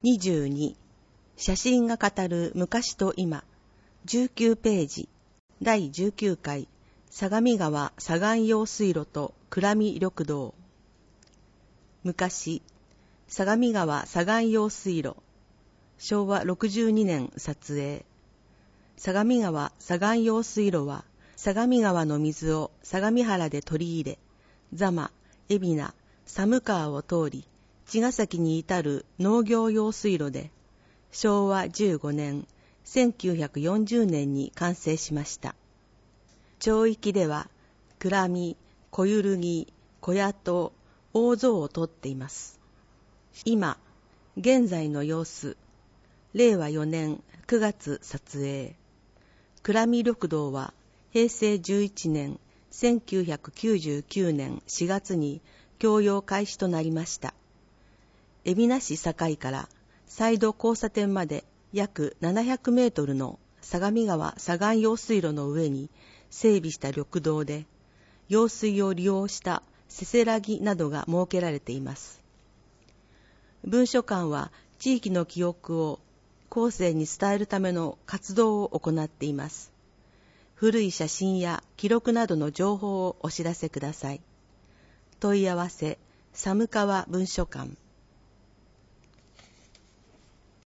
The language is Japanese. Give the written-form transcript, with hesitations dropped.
22、写真が語る昔と今、19ページ、第19回、相模川左岸用水路と倉見緑道。昔、相模川左岸用水路、昭和62年撮影。相模川左岸用水路は、相模川の水を相模原で取り入れ、座間、海老名、寒川を通り、茅ヶ崎に至る農業用水路で、昭和15年、1940年に完成しました。町域では、倉見、小揺木、小屋と大蔵を通っています。今、現在の様子、令和4年9月撮影。倉見緑道は、平成11年、1999年4月に供用開始となりました。海老名市境からサイド交差点まで約700メートルの相模川左岸用水路の上に整備した緑道で、用水を利用したせせらぎなどが設けられています。文書館は地域の記憶を後世に伝えるための活動を行っています。古い写真や記録などの情報をお知らせください。問い合わせ、寒川文書館。